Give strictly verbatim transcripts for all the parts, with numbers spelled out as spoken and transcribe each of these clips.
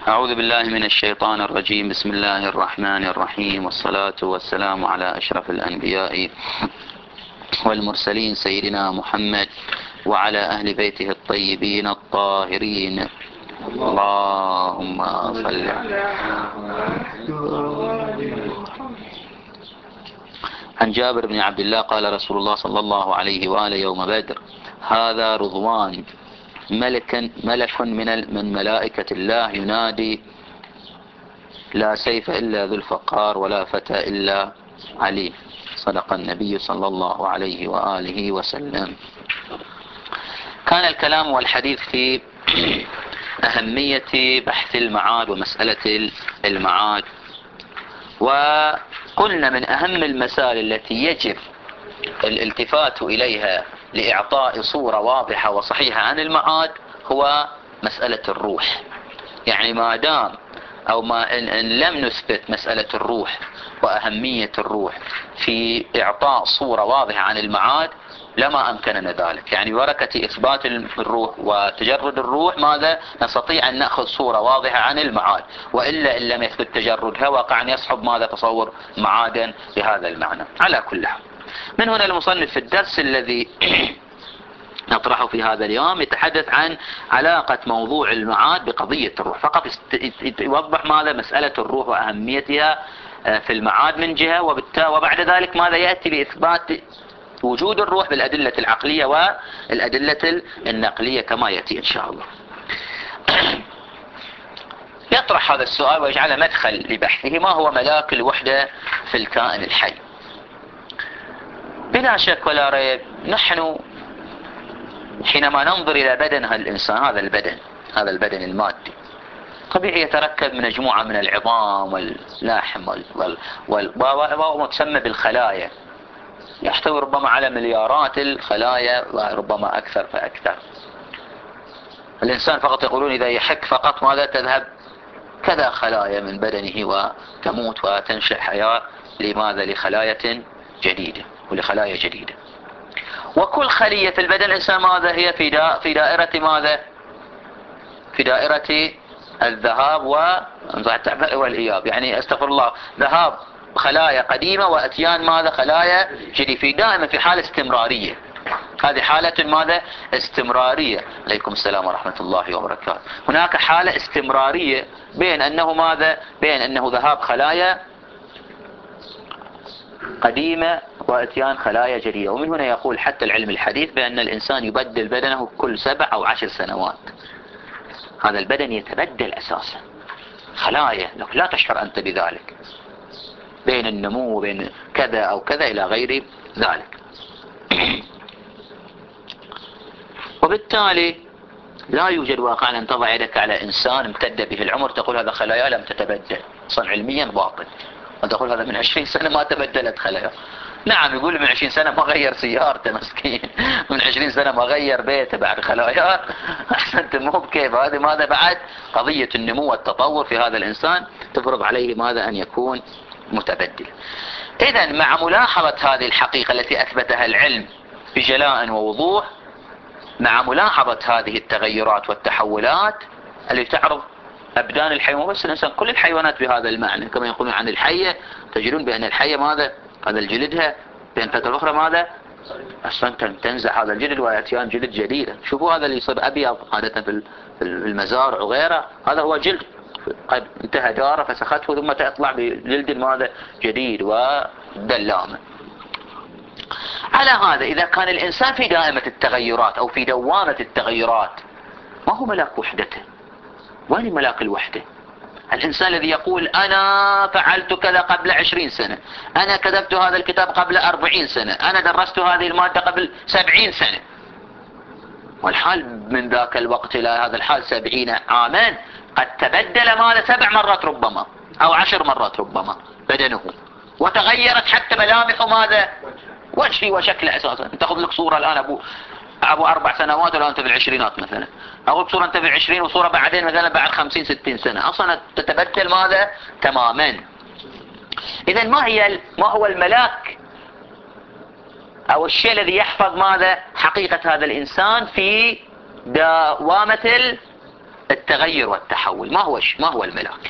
أعوذ بالله من الشيطان الرجيم. بسم الله الرحمن الرحيم، والصلاة والسلام على أشرف الأنبياء والمرسلين سيدنا محمد وعلى أهل بيته الطيبين الطاهرين. اللهم صل. عن جابر بن عبد الله قال رسول الله صلى الله عليه وآله يوم بدر: هذا رضوان ملك ملك من من ملائكة الله ينادي: لا سيف إلا ذو الفقار ولا فتى إلا علي. صدق النبي صلى الله عليه وآله وسلم. كان الكلام والحديث في أهمية بحث المعاد ومسألة المعاد، وقلنا من أهم المسائل التي يجب الالتفات إليها لإعطاء صورة واضحة وصحيحة عن المعاد هو مسألة الروح. يعني ما دام أو ما إن, إن لم نثبت مسألة الروح وأهمية الروح في إعطاء صورة واضحة عن المعاد لما أمكننا ذلك. يعني بركة إثبات الروح وتجرد الروح ماذا نستطيع أن نأخذ صورة واضحة عن المعاد، وإلا إن لم يثبت تجردها وقع أن يصحب ماذا تصور معادا بهذا المعنى. على كل حال، من هنا المصنف في الدرس الذي نطرحه في هذا اليوم يتحدث عن علاقة موضوع المعاد بقضية الروح، فقط يوضح ماذا مسألة الروح وأهميتها في المعاد من جهة، وبعد ذلك ماذا يأتي لإثبات وجود الروح بالأدلة العقلية والأدلة النقلية كما يأتي إن شاء الله. يطرح هذا السؤال ويجعل مدخل لبحثه: ما هو ملاك الوحدة في الكائن الحي؟ بلا شك ولا ريب نحن حينما ننظر إلى بدن هذا الإنسان، هذا البدن هذا البدن المادي طبيعي يتركب من مجموعة من العظام واللحم وما تسمى بالخلايا، يحتوي ربما على مليارات الخلايا وربما أكثر فأكثر. الإنسان فقط يقولون إذا يحك فقط ماذا تذهب كذا خلايا من بدنه وتموت وتنشأ حياة. لماذا؟ لخلايا جديدة ولخلايا جديدة. وكل خلية في البدن الإنسان ماذا هي في في دائرة ماذا؟ في دائرة الذهاب والإياب. يعني استغفر الله، ذهاب خلايا قديمة وأتيان ماذا؟ خلايا جديدة، في دائما في حالة استمرارية. هذه حالة ماذا؟ استمرارية. عليكم السلام ورحمة الله وبركاته. هناك حالة استمرارية بين أنه ماذا؟ بين أنه ذهاب خلايا قديمة واتيان خلايا جديدة. ومن هنا يقول حتى العلم الحديث بأن الإنسان يبدل بدنه كل سبع أو عشر سنوات. هذا البدن يتبدل أساسا خلايا، لا تشعر أنت بذلك، بين النمو وبين كذا أو كذا إلى غير ذلك. وبالتالي لا يوجد واقعا أن تضع يدك على إنسان امتد به العمر تقول هذا خلايا لم تتبدل، صنع علميا باطل، وتقول هذا من عشرين سنة ما تبدلت خلايا. نعم، يقول من عشرين سنة ما غير سيارته مسكين، من عشرين سنة ما غير بيته بعد خلايا. أحسنت، مو بكيف هذه ماذا بعد قضية النمو والتطور في هذا الإنسان تفرض عليه ماذا أن يكون متبدل. إذا مع ملاحظة هذه الحقيقة التي أثبتها العلم بجلاء ووضوح، مع ملاحظة هذه التغيرات والتحولات التي تعرض أبدان الحيوان، بس الإنسان كل الحيوانات بهذا المعنى، كما يقولون عن الحية تجدون بأن الحية ماذا؟ هذا الجلدها بين فترة أخرى ماذا؟ أصلا تنزع هذا الجلد ويأتيان جلد جديدة. شوفوا هذا اللي يصير أبيض عادة في المزارع وغيره، هذا هو جلد قد انتهى داره فسخته ثم تطلع بجلد ماذا؟ جديد ودلامة. على هذا إذا كان الإنسان في دائمة التغيرات أو في دوامة التغيرات، ما هو ملاك وحدته؟ وين ملاك الوحدة؟ الإنسان الذي يقول أنا فعلت كذا قبل عشرين سنة، أنا كتبت هذا الكتاب قبل أربعين سنة، أنا درست هذه المادة قبل سبعين سنة، والحال من ذاك الوقت إلى هذا الحال سبعين عاما قد تبدل ماذا؟ سبع مرات ربما أو عشر مرات ربما بدنه، وتغيرت حتى ملامحه ماذا؟ وجهي وشكله أساسا. تأخذ لك صورة الآن أبو أبو أربع سنوات ولا أنت في العشرينات مثلا، أو صورة أنت في العشرين وصورة بعدين مثلا بعد خمسين ستين سنة، أصلا تتبدل ماذا؟ تماما. إذا ما هي ما هو الملاك أو الشيء الذي يحفظ ماذا؟ حقيقة هذا الإنسان في دوامة التغير والتحول. ما هو ما هو الملاك؟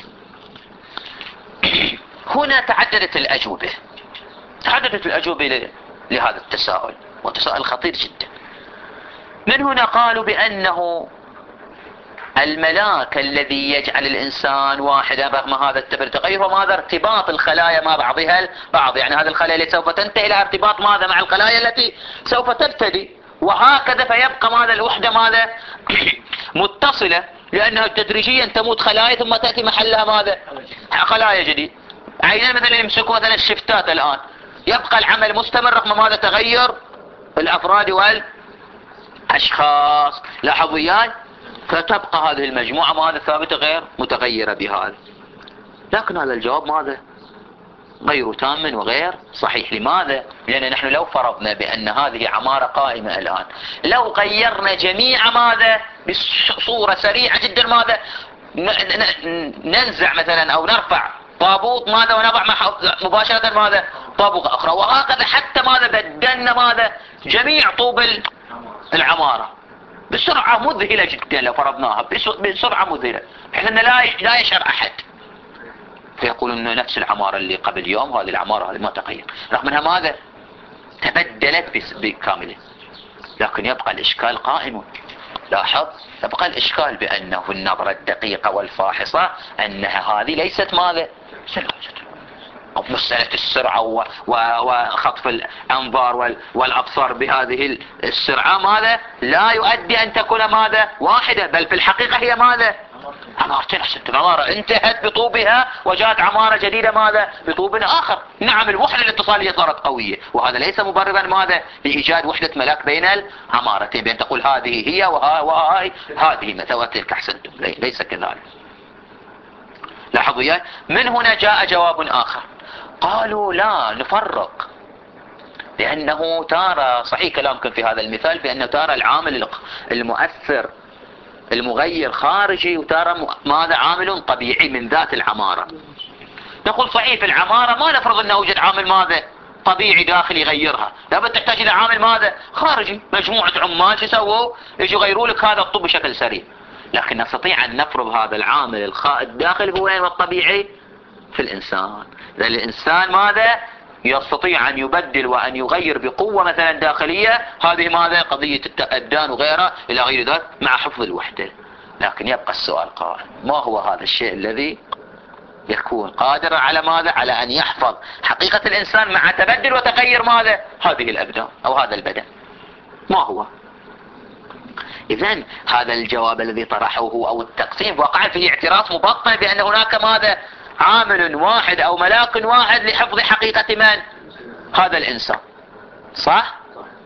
هنا تعددت الأجوبة، تعددت الأجوبة لهذا التساؤل، وتساؤل خطير جدا. من هنا قالوا بأنه الملاك الذي يجعل الإنسان واحدا رغم هذا التغير هو ماذا؟ ارتباط الخلايا مع بعضها البعض. يعني هذه الخلايا التي سوف تنتهي إلى ارتباط ماذا مع الخلايا التي سوف تبتدي، وهكذا فيبقى ماذا الوحدة ماذا متصلة، لأنها تدريجيا تموت خلايا ثم تأتي محلها ماذا خلايا جديد. عينين مثلا يمسكوا مثلا الشفتات الآن، يبقى العمل مستمر رغم ماذا تغير الأفراد والأشخاص. لاحظوا وياي، فتبقى هذه المجموعة ماذا ثابتة غير متغيرة بهذا. لكن هذا الجواب ماذا غير تام وغير صحيح. لماذا؟ لأن نحن لو فرضنا بأن هذه عمارة قائمة الآن، لو غيرنا جميع ماذا بصورة سريعة جدا ماذا ننزع مثلا أو نرفع طابوت ماذا ونضع مباشرة ماذا طابوت أخرى، وهكذا حتى ماذا بدلنا ماذا جميع طوب العمارة بسرعة مذهلة جدا. لو فرضناها بسرعة مذهلة بحيث أن لا لا يشعر أحد، فيقول أنه نفس العمارة اللي قبل يوم هذه العمارة هذه ما تغير، رغم أنها ماذا تبدلت بكامله. لكن يبقى الإشكال قائم. لاحظ، يبقى الإشكال بأنه النظرة الدقيقة والفاحصة أنها هذه ليست ماذا أو مسألة السرعة وخطف الأنظار والأبصار بهذه السرعة ماذا لا يؤدي أن تكون ماذا واحدة، بل في الحقيقة هي ماذا عمارتين. حسنت، العمارة انتهت بطوبها وجاءت عمارة جديدة ماذا بطوب آخر. نعم، الوحدة الاتصالية صارت قوية، وهذا ليس مبررا ماذا لإيجاد وحدة ملاك بين العمارتين، بأن تقول هذه هي وهاي هذه مثلا وتلك. أحسنتم، ليس كذلك. لاحظوا يا، من هنا جاء جواب آخر، قالوا لا نفرق، لأنه ترى صحيح كلامكم في هذا المثال بأنه ترى العامل المؤثر المغير خارجي، وترى ماذا عامل طبيعي من ذات العمارة. نقول صحيح في العمارة ما نفرض أنه يوجد عامل ماذا طبيعي داخلي يغيرها، لابد تحتاج إلى عامل ماذا خارجي، مجموعة عمال يسووا يجوا يغيروا لك هذا الطب بشكل سريع. لكن نستطيع أن نفرض هذا العامل الداخلي هو الطبيعي في الإنسان. لأن الإنسان ماذا يستطيع أن يبدل وأن يغير بقوة مثلا داخلية، هذه ماذا قضية التأدان وغيرها إلى غير ذلك مع حفظ الوحدة. لكن يبقى السؤال قائم، ما هو هذا الشيء الذي يكون قادرا على ماذا على أن يحفظ حقيقة الإنسان مع تبدل وتغير ماذا هذه الأبدان أو هذا البدن؟ ما هو؟ إذن هذا الجواب الذي طرحه أو التقسيم وقع فيه اعتراف مبطن بأن هناك ماذا عامل واحد أو ملاك واحد لحفظ حقيقة من هذا الإنسان، صح؟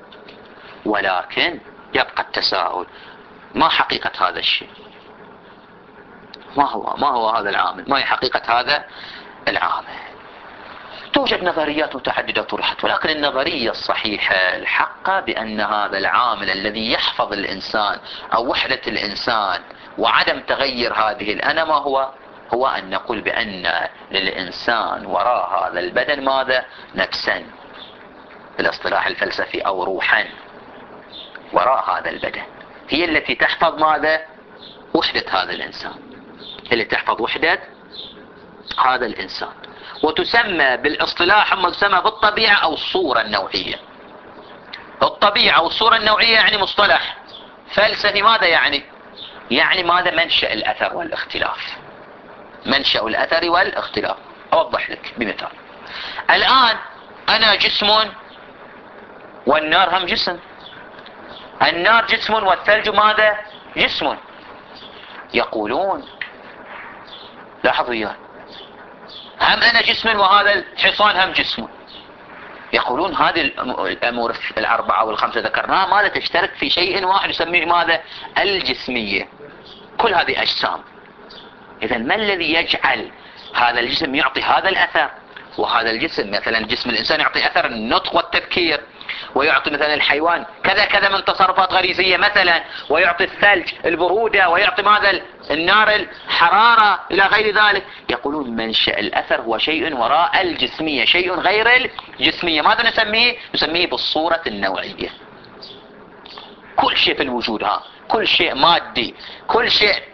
ولكن يبقى التساؤل، ما حقيقة هذا الشيء؟ ما هو ما هو هذا العامل؟ ما هي حقيقة هذا العامل؟ توجد نظريات متعددة طرحت، ولكن النظرية الصحيحة الحقة بأن هذا العامل الذي يحفظ الإنسان أو وحدة الإنسان وعدم تغير هذه الأنا ما هو؟ هو أن نقول بأن للإنسان وراء هذا البدن ماذا؟ نفسا بالاصطلاح الفلسفي، أو روحا وراء هذا البدن، هي التي تحفظ ماذا؟ وحدة هذا الإنسان، اللي تحفظ وحدة هذا الإنسان، وتسمى بالاصطلاح ما تسمى بالطبيعة أو الصورة النوعية. الطبيعة أو الصورة النوعية يعني مصطلح فلسفي. ماذا يعني؟ يعني ماذا؟ منشأ الأثر والاختلاف، منشأ الأثر والاختلاف. أوضح لك بمثال. الآن أنا جسم والنار هم جسم، النار جسم والثلج ماذا؟ جسم. يقولون لاحظوا إياه، هم أنا جسم وهذا الحصان هم جسم. يقولون هذه الأمور الأربعة والخمسة ذكرناها ماذا تشترك في شيء واحد يسميه ماذا؟ الجسمية. كل هذه أجسام. إذا ما الذي يجعل هذا الجسم يعطي هذا الأثر وهذا الجسم؟ مثلا جسم الإنسان يعطي أثر النطق والتفكير، ويعطي مثلا الحيوان كذا كذا من تصرفات غريزية مثلا، ويعطي الثلج البرودة، ويعطي ماذا النار الحرارة إلى غير ذلك. يقولون منشأ الأثر هو شيء وراء الجسمية، شيء غير الجسمية. ماذا نسميه؟ نسميه بالصورة النوعية. كل شيء في الوجود، ها كل شيء مادي، كل شيء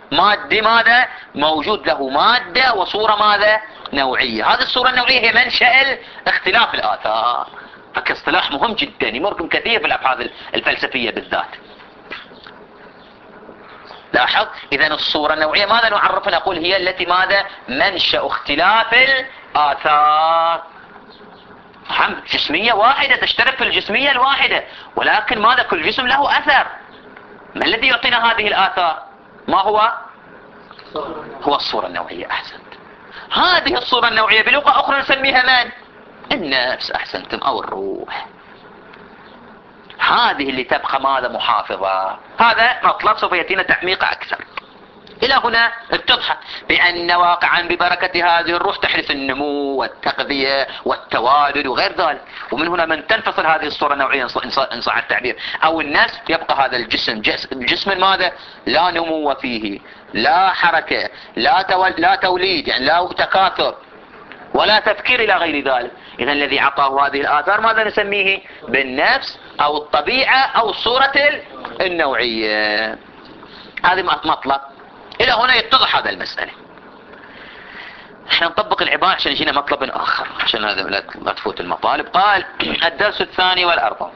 مادي ماذا موجود له مادة وصورة ماذا نوعية. هذه الصورة النوعية هي منشأ اختلاف الآثار، فكاصطلاح مهم جدا يمركم كثير في الأبحاث الفلسفية بالذات. لاحظ إذن الصورة النوعية ماذا نعرف؟ نقول هي التي ماذا منشأ اختلاف الآثار. هم جسمية واحدة تشترك في الجسمية الواحدة، ولكن ماذا كل جسم له أثر. ما الذي يعطينا هذه الآثار؟ ما هو؟ هو الصورة النوعية. أحسنت. هذه الصورة النوعية بلغة أخرى نسميها من؟ النفس. أحسنتم. أو الروح. هذه اللي تبقى ماذا محافظة. هذا مطلب سوف يأتينا تعميق أكثر. إلى هنا اتضح بأن واقعا ببركة هذه الروح تحدث النمو والتغذية والتوالد وغير ذلك. ومن هنا من تنفصل هذه الصورة النوعية إن صح التعبير. أو النفس يبقى هذا الجسم جسم ماذا لا نمو فيه، لا حركة، لا, تول لا توليد، يعني لا تكاثر ولا تفكير إلى غير ذلك. إذن الذي عطاه هذه الآثار ماذا نسميه؟ بالنفس أو الطبيعة أو الصورة النوعية. هذه مطلب. إلى هنا يتضح هذا المسألة. احنا نطبق العبارة عشان يجينا مطلب آخر عشان هذا لا تفوت المطالب. قال الدرس الثاني والأربع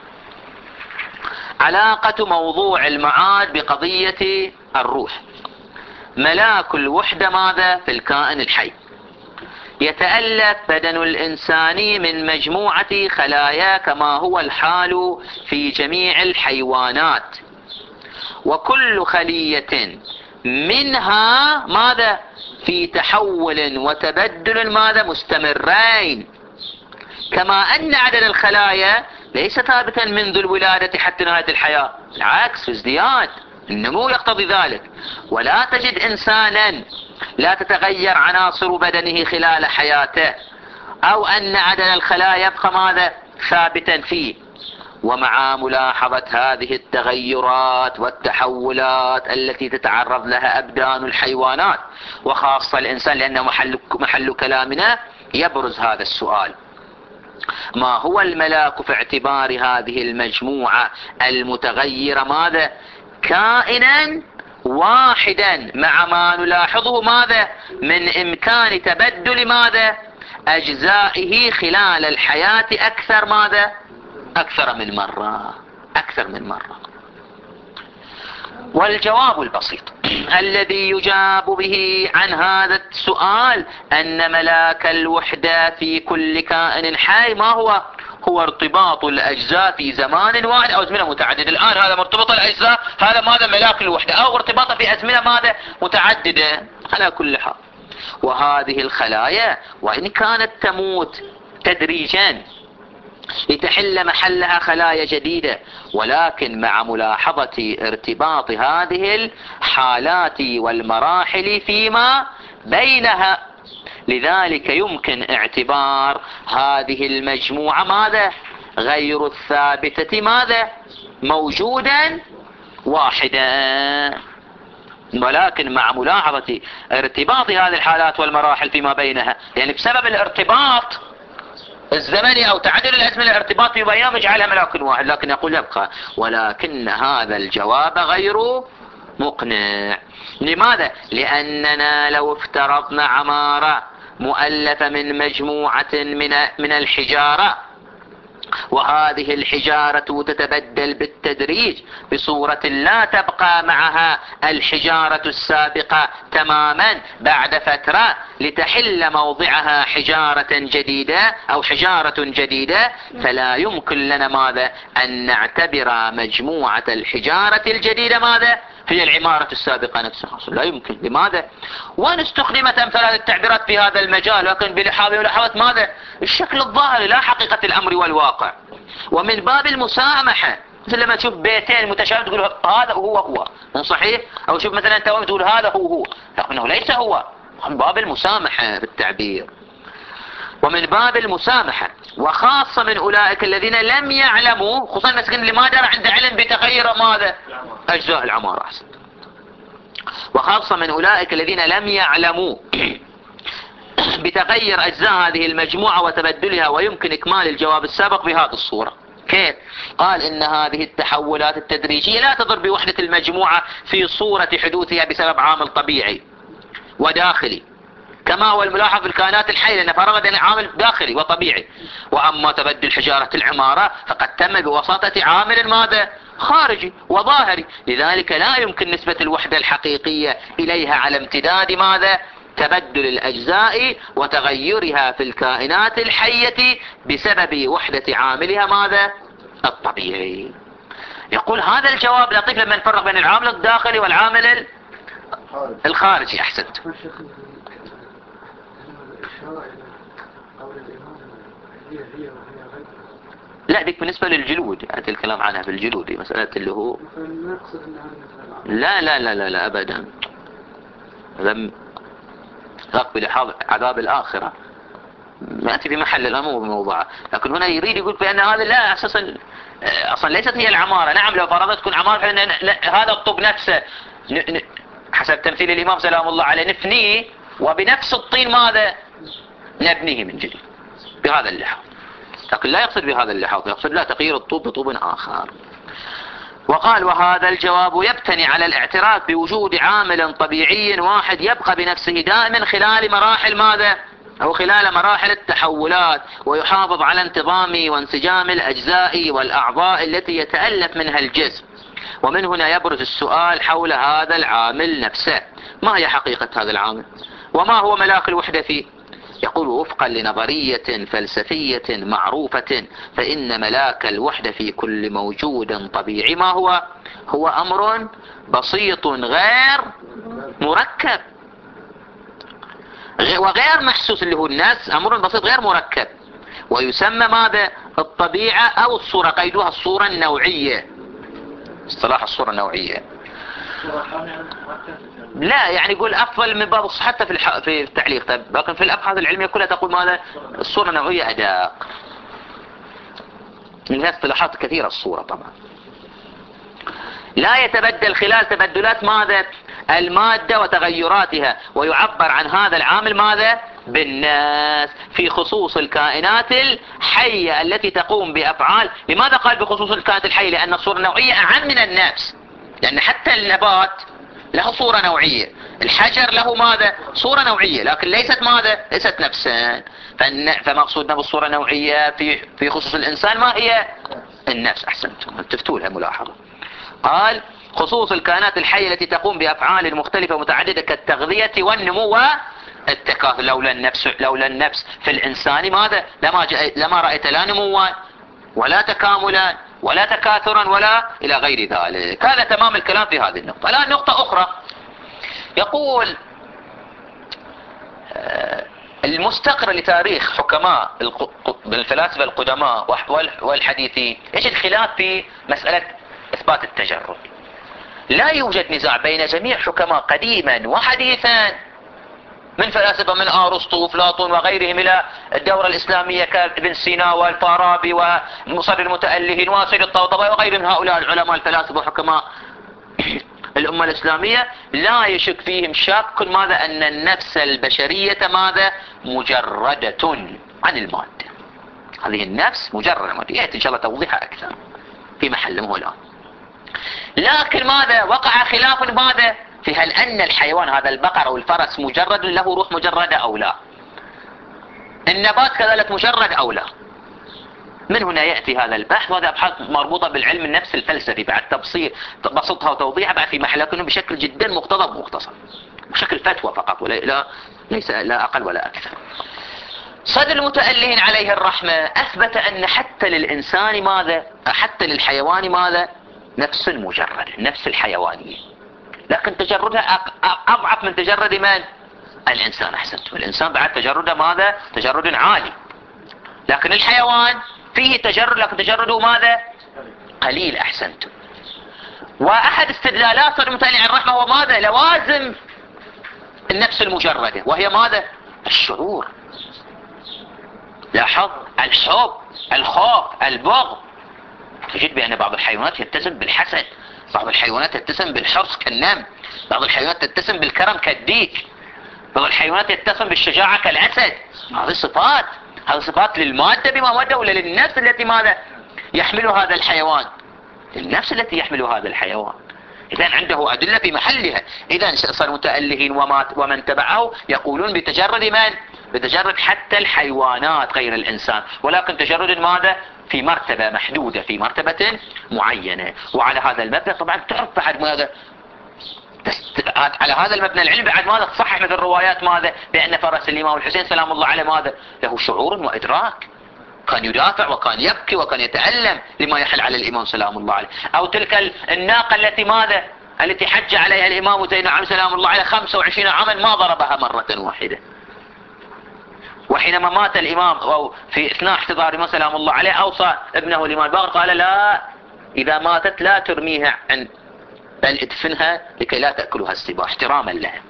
علاقة موضوع المعاد بقضية الروح. ملاك الوحدة ماذا في الكائن الحي. يتألف بدن الإنسان من مجموعة خلايا كما هو الحال في جميع الحيوانات، وكل خلية منها ماذا في تحول وتبدل ماذا مستمرين، كما أن عدد الخلايا ليس ثابتا منذ الولادة حتى نهاية الحياة، بالعكس في ازدياد، النمو يقتضي ذلك. ولا تجد إنسانا لا تتغير عناصر بدنه خلال حياته، أو أن عدد الخلايا يبقى ماذا ثابتا فيه. ومع ملاحظة هذه التغيرات والتحولات التي تتعرض لها أبدان الحيوانات وخاصة الإنسان، لأنه محل, محل كلامنا، يبرز هذا السؤال: ما هو الملاك في اعتبار هذه المجموعة المتغيرة ماذا كائنا واحدا، مع ما نلاحظه ماذا من إمكان تبدل ماذا أجزائه خلال الحياة أكثر ماذا أكثر من مرة أكثر من مرة. والجواب البسيط الذي يجاب به عن هذا السؤال أن ملاك الوحدة في كل كائن حي ما هو؟ هو ارتباط الأجزاء في زمان واحد أو أزمنة متعددة. الآن هذا مرتبط الأجزاء، هذا ماذا ملاك الوحدة، أو ارتباطه في أزمنة ماذا متعددة على كل حال. وهذه الخلايا وإن كانت تموت تدريجا لتحل محلها خلايا جديدة، ولكن مع ملاحظة ارتباط هذه الحالات والمراحل فيما بينها، لذلك يمكن اعتبار هذه المجموعة ماذا غير الثابتة ماذا موجودا واحدا، ولكن مع ملاحظة ارتباط هذه الحالات والمراحل فيما بينها، يعني بسبب الارتباط الزمني أو تعدد الأزمنة الارتباط في بينهم يجعلها ملاك واحد. لكن يقول يبقى، ولكن هذا الجواب غير مقنع. لماذا؟ لأننا لو افترضنا عمارة مؤلفة من مجموعة من من الحجارة، وهذه الحجارة تتبدل بالتدريج بصورة لا تبقى معها الحجارة السابقة تماما بعد فترة لتحل موضعها حجارة جديدة أو حجارة جديدة، فلا يمكن لنا ماذا أن نعتبر مجموعة الحجارة الجديدة ماذا هي العمارة السابقة نفسها. لا يمكن. لماذا؟ وأن استخدمت أمثال هذه التعبيرات في هذا المجال، لكن بملاحظة ماذا الشكل الظاهري لا حقيقة الأمر والواقع. ومن باب المسامحة، مثل لما تشوف بيتين متشابه تقول هذا هو هو مو صحيح، أو شوف مثلا أنت تقول هذا هو هو، لكنه ليس هو. من باب المسامحة في التعبير، ومن باب المسامحة، وخاصة من أولئك الذين لم يعلموا، خصوصا المسكين اللي ما دار عنده علم بتغير ماذا أجزاء العمارة. أحسن. وخاصة من أولئك الذين لم يعلموا بتغير أجزاء هذه المجموعة وتبدلها. ويمكن إكمال الجواب السابق بهذه الصورة. كيف؟ قال إن هذه التحولات التدريجية لا تضر بوحدة المجموعة في صورة حدوثها بسبب عامل طبيعي وداخلي كما هو الملاحظ في الكائنات الحية، لأن فرض عامل داخلي وطبيعي. وأما تبدل حجارة العمارة فقد تم بواسطة عامل ماذا؟ خارجي وظاهري، لذلك لا يمكن نسبة الوحدة الحقيقية إليها على امتداد ماذا؟ تبدل الأجزاء وتغيرها في الكائنات الحية بسبب وحدة عاملها ماذا؟ الطبيعي. يقول هذا الجواب لطيف لما نفرق بين العامل الداخلي والعامل الخارجي. أحسنت. لا ديك بالنسبة للجلود، يعني الكلام عنها في الجلود، مسألة اللي هو لا لا لا لا, لا أبدا، لم يقبل عذاب الآخرة يأتي بمحل الأمور بموضوعه. لكن هنا يريد يقول بأن هذا لا أساسا أصلا ليست هي العمارة. نعم لو فرضت تكون عمارة هذا الطوب نفسه حسب تمثيل الإمام سلام الله عليه نفنيه وبنفس الطين ماذا؟ نبنيه من جديد بهذا اللحاظ. لكن لا يقصد بهذا اللحاظ، يقصد لا تغيير الطوب بطوب آخر. وقال وهذا الجواب يبتني على الاعتراف بوجود عامل طبيعي واحد يبقى بنفسه دائما خلال مراحل ماذا؟ أو خلال مراحل التحولات، ويحافظ على انتظام وانسجام الأجزاء والأعضاء التي يتألف منها الجسم. ومن هنا يبرز السؤال حول هذا العامل نفسه، ما هي حقيقة هذا العامل؟ وما هو ملاك الوحدة فيه؟ يقول وفقا لنظرية فلسفية معروفة فإن ملاك الوحدة في كل موجود طبيعي ما هو؟ هو أمر بسيط غير مركب وغير محسوس، اللي هو الناس أمر بسيط غير مركب، ويسمى ماذا؟ الطبيعة أو الصورة، قيدوها الصورة النوعية، اصطلاح الصورة النوعية. لا يعني يقول أفضل من باب حتى في الح... في التعليق، طيب لكن في الأبحاث العلمية كلها تقول ماذا؟ الصورة النوعية أداق، لها اصطلاحات كثيرة الصورة طبعا. لا يتبدل خلال تبدلات ماذا؟ المادة وتغيراتها، ويعبر عن هذا العامل ماذا؟ بالناس في خصوص الكائنات الحية التي تقوم بأفعال. لماذا قال بخصوص الكائنات الحية؟ لأن الصورة النوعية أعم من النفس، لأن حتى النبات له صورة نوعية، الحجر له ماذا؟ صورة نوعية، لكن ليست ماذا؟ ليست نفسا. فمقصودنا بالصورة النوعية في في خصوص الإنسان ما هي؟ النفس. أحسنتم، التفتوا لها ملاحظة. قال خصوص الكائنات الحية التي تقوم بأفعال مختلفة متعددة كالتغذية والنمو والتكاثر. لولا النفس لولا النفس في الإنسان ماذا؟ لما لما رأيت لا نموا ولا تكاملا ولا تكاثرا ولا إلى غير ذلك. هذا تمام الكلام في هذه النقطة. الآن نقطة أخرى، يقول المستقر لتاريخ حكماء الفلاسفة القدماء والحديثين ايش الخلاف في مسألة إثبات التجرد. لا يوجد نزاع بين جميع حكماء قديما وحديثا من فلاسفة من أرسطو وأفلاطون وغيرهم إلى الدورة الإسلامية كابن سينا والفارابي ومصر المتألهين وسيد الطبطبائي وغيرهم، هؤلاء العلماء الفلاسفة وحكماء الأمة الإسلامية لا يشك فيهم شاك ماذا؟ أن النفس البشرية ماذا؟ مجردة عن المادة. هذه النفس مجردة، يأتي إن شاء الله توضيحها أكثر في محل مهلا. لكن ماذا؟ وقع خلاف ماذا؟ في هل أن الحيوان هذا البقر أو الفرس مجرد له روح مجردة أو لا؟ النبات كذلك مجرد أو لا؟ من هنا يأتي هذا البحث، وهذا أبحاث مربوطة بالعلم النفس الفلسفي بعد تبسيط بسطها وتوضيحها بعد في محل، لكنه بشكل جدا مقتضب مختصر، بشكل فتوى فقط ولا لا ليس لا أقل ولا أكثر. صدر المتألهين عليه الرحمة أثبت أن حتى للإنسان ماذا؟ حتى للحيوان ماذا؟ نفس مجرد، النفس الحيوانية، لكن تجردها أضعف من تجرد من؟ الإنسان. أحسنتم، الإنسان بعد تجرده ماذا؟ تجرد عالي، لكن الحيوان فيه تجرد لكن تجرده ماذا؟ قليل. أحسنتم. وأحد استدلالات صدر المتألهين عليه الرحمة هو ماذا؟ لوازم النفس المجردة، وهي ماذا؟ الشعور. لاحظ الحب، الخوف، البغض. تجد بأن بعض الحيوانات يتسم بالحسد، بعض الحيوانات تتسم بالحرص كالنمل، بعض الحيوانات تتسم بالكرم كالديك، بعض الحيوانات يتسم بالشجاعة كالأسد. هذه صفات، هذه صفات للمادة بما مادة ولا للنفس التي ماذا؟ يحمل هذا الحيوان؟ النفس التي يحمل هذا الحيوان. إذا عنده أدلة في محلها. إذا صار متألهين وما ومن تبعه يقولون بتجرد من؟ بتجرد حتى الحيوانات غير الإنسان، ولكن تجرد ماذا؟ في مرتبة محدودة، في مرتبة معينة. وعلى هذا المبنى طبعا تعرف بعد ماذا؟ على هذا المبنى العلمي بعد ماذا تصحح مثل الروايات ماذا؟ بأن فرس الإمام الحسين سلام الله عليه ماذا؟ له شعور وإدراك، كان يدافع وكان يبكي وكان يتألم لما يحل على الإمام سلام الله عليه. أو تلك الناقة التي ماذا؟ التي حج عليها الإمام زين العابدين سلام الله عليه خمسة وعشرين عاما ما ضربها مرة واحدة. وحينما مات الإمام أو في أثناء احتضار سلام الله عليه أوصى ابنه الإمام الباقر قال لا، إذا ماتت لا ترميها عن بل ادفنها لكي لا تأكلها السباع احتراما لها.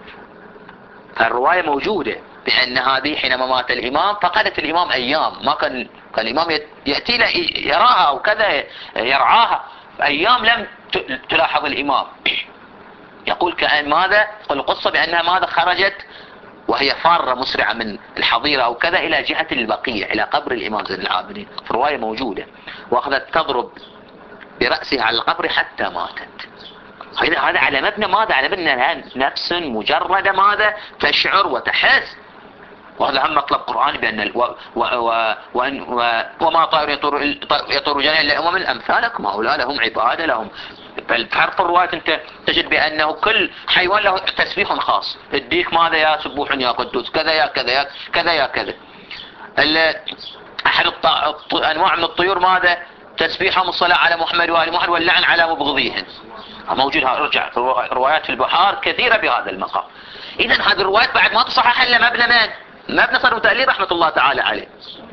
فالرواية موجودة بأن هذه حينما مات الإمام فقدت الإمام أيام، ما كان كان الإمام يأتي له يراها أو كذا يرعاها، أيام لم تلاحظ الإمام. يقول كأن ماذا؟ يقول القصة بأنها ماذا؟ خرجت وهي فارة مسرعة من الحظيرة أو كذا إلى جهة البقيع إلى قبر الإمام زين العابدين. الرواية موجودة. وأخذت تضرب برأسها على القبر حتى ماتت. هذا على مبنى ماذا؟ على مبنى نفس مجردة ماذا؟ تشعر وتحس. وهذا هم مطلب قرآني بأن ال... و... و... و... و... و... وما طائر يطور يطور جناح إلا أمم أمثالكم هؤلاء لهم عبادة لهم. بل حرف الرواية أنت تجد بأنه كل حيوان له تسبيح خاص. الديك ماذا؟ يا سبوح يا قدوس كذا يا كذا يا كذا يا كذا. ال... أحد الط... أنواع من الطيور ماذا؟ تسبيحهم الصلاة على محمد وآل محمد واللعن على مبغضيهم. موجود رجع في روايات في البحار كثيرة بهذا المقام. إذا هذه الروايات بعد ما تصحح إلا مبنى من؟ مبنى صار متأليه رحمة الله تعالى عليه.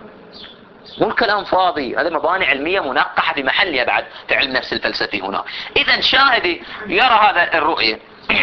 مو الكلام فاضي، هذا مباني علمية منقحة في محلها بعد في علم نفس الفلسفي هنا. إذا شاهدي يرى هذا الرؤية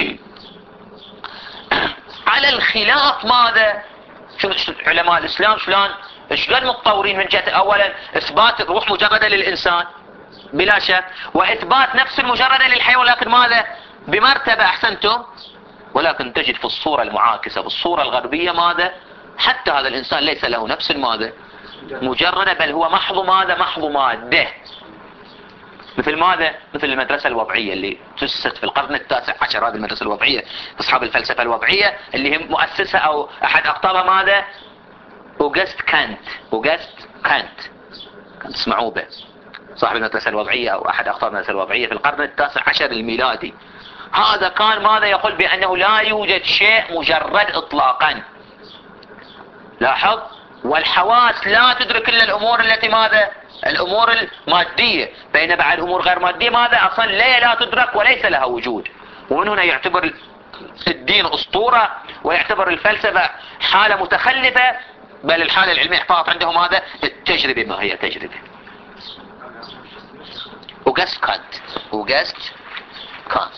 على الخلاف ماذا؟ شوف علماء الإسلام شلون شلون متطورين من جهة أولا إثبات الروح مجردة للإنسان بلا شك، وإثبات نفس المجردة للحيوان، لكن ماذا؟ بمرتبة أحسنتم. ولكن تجد في الصورة المعاكسة في الصورة الغربية ماذا؟ حتى هذا الإنسان ليس له نفس ماذا؟ مجردة، بل هو محض ماذا؟ محض مادة. مثل ماذا؟ مثل المدرسة الوضعية اللي تأسست في القرن التاسع عشر. هذه المدرسة الوضعية أصحاب الفلسفة الوضعية اللي هم مؤسسها أو أحد أقطابها ماذا؟ أوغست كانت. أوغست كانت كانت تسمعوا به، صاحب المدرسة الوضعية أو أحد أقطاب المدرسة الوضعية في القرن التاسع عشر الميلادي. هذا كان ماذا؟ يقول بأنه لا يوجد شيء مجرد إطلاقا. لاحظ، والحواس لا تدرك إلا الأمور التي ماذا؟ الأمور المادية، بينما الأمور غير مادية ماذا؟ أصلا لا لا تدرك وليس لها وجود. ومن هنا يعتبر الدين أسطورة، ويعتبر الفلسفة حالة متخلفة، بل الحالة العلمية فقط عنده ماذا؟ التجربة. ما هي تجربة؟ أوغست كانت. أوغست كانت.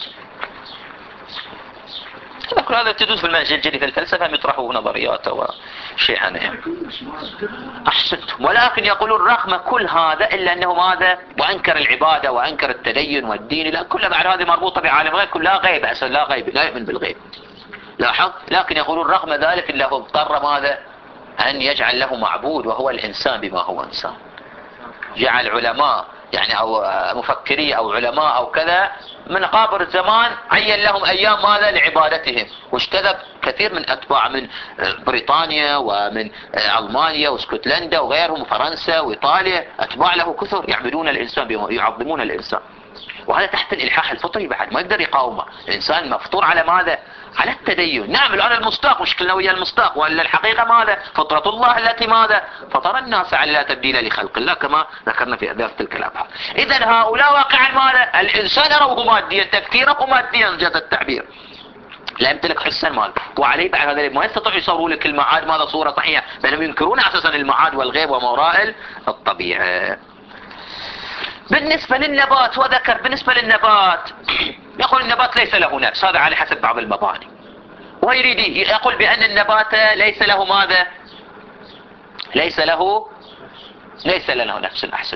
كل هذا تدوس في المنهج الجديد في الفلسفة يطرحوا نظريات وشيء عنها. أحسنتم. ولكن يقولون رغم كل هذا إلا أنه ماذا؟ وأنكر العبادة وأنكر التدين والدين، لا كلها بعد هذه مربوطة بعالم غيب، كل لا غيب أساسا، لا غيب، لا يؤمن بالغيب. لاحظ، لكن يقولون رغم ذلك إلا هو اضطر ماذا؟ أن يجعل له معبود وهو الإنسان بما هو إنسان. جعل علماء يعني أو مفكري أو علماء أو كذا من قابر الزمان عين لهم أيام ماذا؟ لعبادتهم. واجتذب كثير من أتباع من بريطانيا ومن ألمانيا واسكتلندا وغيرهم وفرنسا وإيطاليا، أتباع له كثر يعبدون الإنسان بما يعظمون الإنسان. وهذا تحت الإلحاح الفطري بعد ما يقدر يقاومه. الإنسان مفطور على ماذا؟ على التدين. نعم الآن المصداق مشكلنا ويا المصداق، وإلا الحقيقة ماذا؟ فطرة الله التي ماذا؟ فطر الناس على لا تبديل لخلق الله كما ذكرنا في أداة تلك الأبحاث. إذن هؤلاء واقعا ماذا؟ الإنسان يروه ماديا، تفكيره ماديا جاز التعبير، لا يمتلك حسا مال، وعليه بعد هذا ما يستطيع يصوروا لك المعاد ماذا؟ صورة صحيحة، بينهم ينكرون أساسا المعاد والغيب وما وراء الطبيعة. بالنسبة للنبات، وذكر بالنسبة للنبات يقول النبات ليس له نفس، هذا على حسب بعض المباني. ويريد يقول بأن النبات ليس له ماذا؟ ليس له ليس له نفس. أحسن،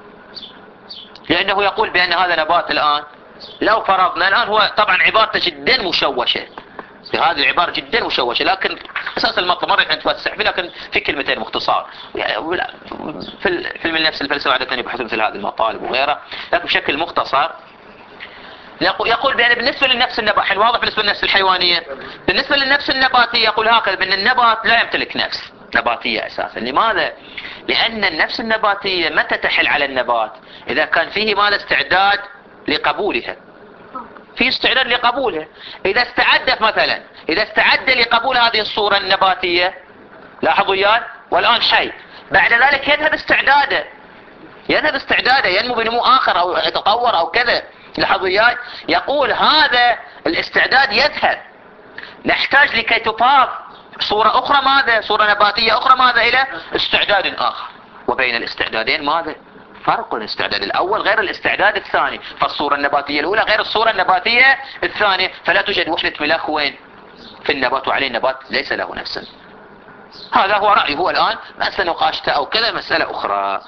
لأنه يقول بأن هذا نبات الآن لو فرضنا الآن هو طبعا عبارته جدا مشوشة، هذه العبارة جدا مشوشة، لكن أساس المطلب مرة نتوسع فيه، لكن في كلمتين مختصار. في علم النفس الفلسفة عادة يبحثون مثل هذه المطالب وغيرها، لكن بشكل مختصر يقول بأن بالنسبة للنفس النباتية واضح، بالنسبة للنفس الحيوانية، بالنسبة للنفس النباتية يقول هكذا بأن النبات لا يمتلك نفس نباتية أساسا. لماذا؟ لأن النفس النباتية متى تحل على النبات؟ إذا كان فيه مال استعداد لقبولها، في استعداد لقبولها. إذا استعد مثلا إذا استعد لقبول هذه الصورة النباتية، لاحظوا يا والآن حي، بعد ذلك يذهب استعداده يذهب استعداده ينمو بنمو آخر أو يتطور أو كذا. لاحظوا يا يقول هذا الاستعداد يذهب، نحتاج لكي تفاض صورة أخرى ماذا؟ صورة نباتية أخرى ماذا؟ إلى استعداد آخر. وبين الاستعدادين ماذا؟ فرق. الاستعداد الأول غير الاستعداد الثاني، فالصورة النباتية الأولى غير الصورة النباتية الثانية، فلا توجد وحدة ملاك وين؟ في النبات، وعليه النبات ليس له نفسا. هذا هو رأيه هو الآن، مسألة نقاشته أو كذا مسألة أخرى.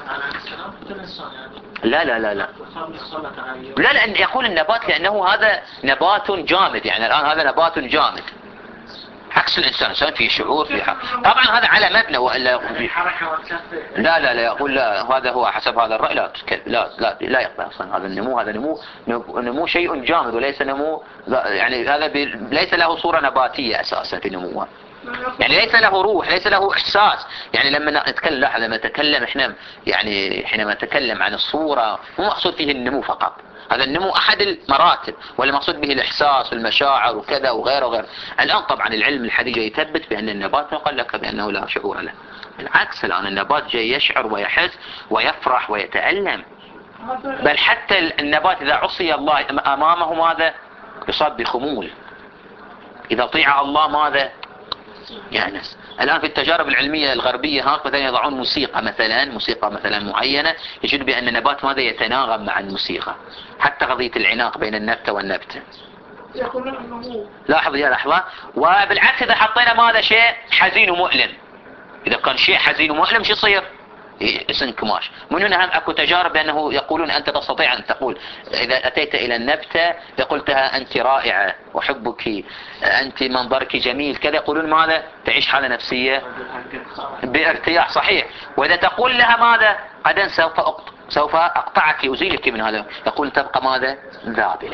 لا لا لا لا لا لأن يقول النبات لأنه هذا نبات جامد، يعني الآن هذا نبات جامد عكس الإنسان. الإنسان فيه شعور فيه حق. طبعا هذا على مبنى وإلا لا لا لا يقول لا، هذا هو حسب هذا الرأي لا لا لا, لا يقبل أصلا هذا النمو. هذا نمو نمو شيء جامد وليس نمو، يعني هذا ليس له صورة نباتية أساسا في نموه، يعني ليس له روح، ليس له إحساس. يعني لما نتكلم لا لما نتكلم إحنا يعني حينما نتكلم عن الصورة مو مقصود فيه النمو فقط، هذا النمو أحد المراتب، والمقصود به الإحساس والمشاعر وكذا وغيره وغيره. الآن طبعا العلم الحديث يثبت بأن النبات قال لك بأنه لا شعور له، بالعكس الآن النبات جاي يشعر ويحس ويفرح ويتألم، بل حتى النبات إذا عصي الله أمامه ماذا؟ يصاب بخمول. إذا طيع الله ماذا؟ يعني الآن في التجارب العلمية الغربية هناك مثلا يضعون موسيقى مثلا موسيقى مثلا معينة، يجد بأن النبات ماذا؟ يتناغم مع الموسيقى، حتى قضية العناق بين النبتة والنبتة. لاحظ يا لحظة. وبالعكس إذا حطينا ماذا؟ شيء حزين ومؤلم، إذا كان شيء حزين ومؤلم شو يصير؟ انكماش. من هنا هم اكو تجارب بانه يقولون انت تستطيع ان تقول اذا اتيت الى النبتة قلتها انت رائعة وحبك انت منظرك جميل كذا، يقولون ماذا؟ تعيش حالة نفسية بارتياح. صحيح. واذا تقول لها ماذا؟ غدا سوف أقطع سوف اقطعك ازيلك من هذا، يقول تبقى ماذا؟ ذابلة.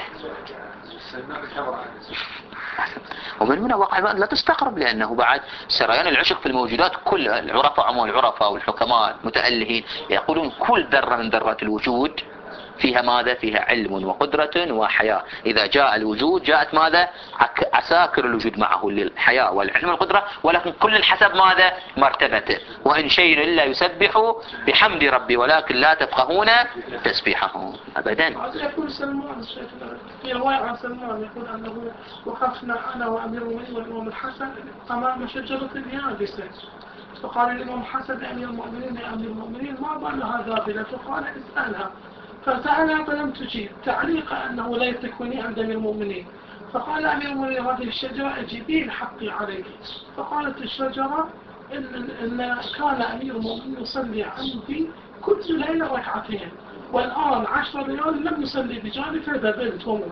ومن هنا وقع لا تستغرب، لأنه بعد سريان العشق في الموجودات كل العرفاء عموما العرفاء والحكماء المتألهين يقولون كل ذرة من ذرات الوجود فيها ماذا؟ فيها علم وقدرة وحياة. إذا جاء الوجود جاءت ماذا؟ عساكر الوجود معه للحياة والعلم والقدرة، ولكن كل حسب ماذا؟ مرتبته. وإن شيء إلا يسبح بحمد ربي ولكن لا تفقهون تسبيحه أبدا. يقول سلمان في رواية عن سلمان يقول أنه وقفنا أنا وأمير المؤمنين والإمام الحسن أمام شجرة يابسة، فقال الإمام الحسن لأمير المؤمنين يا أمير المؤمنين ما بالها ذابلة؟ فقال اسألها، فسألها فلم تجيب، تعليق أنه لا يتكوني عند أمير المؤمنين. فقال أمير المؤمنين هذه الشجرة أجيبي الحق عليك. فقالت الشجرة إن, إن كان أمير المؤمنين يصلي عندي كل ليلة ركعتين، والآن عشر ريال لم يصلي بجانب فذبلت وموت.